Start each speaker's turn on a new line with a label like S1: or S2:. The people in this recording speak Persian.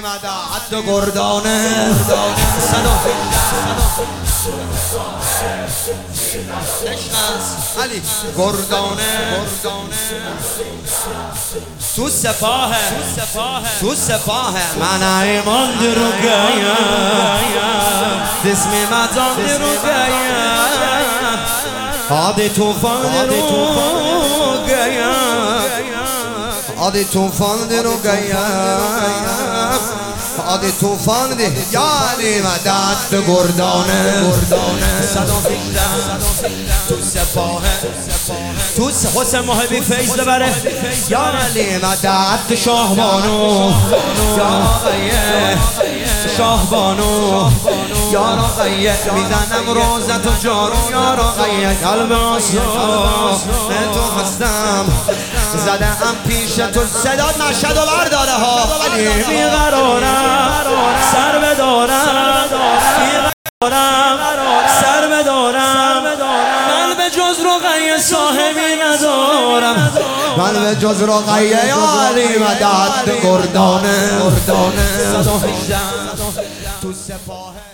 S1: مدد گردانه علی گردانه تو سپاه من ایمان درو گیا دسمی مدام درو گیا آدی توفان درو گیا آدی توفان درو گیا آدی توفان ده یا علی مدد گردانه تو سپاه تو حسین محبی فیض ببره یا علی مدد شاهبانو شاهبانو یا رقیه میزنم روزت و جارو یا رقیه قلب آسو تو هستم زدم پیش تو صدات مشهد و برداره ها علی بیقرارم سر بدارم سر بدارم من به جز رقیه صاحبی ندارم من به جز رقیه یا علی مدد گردانه تو سپاه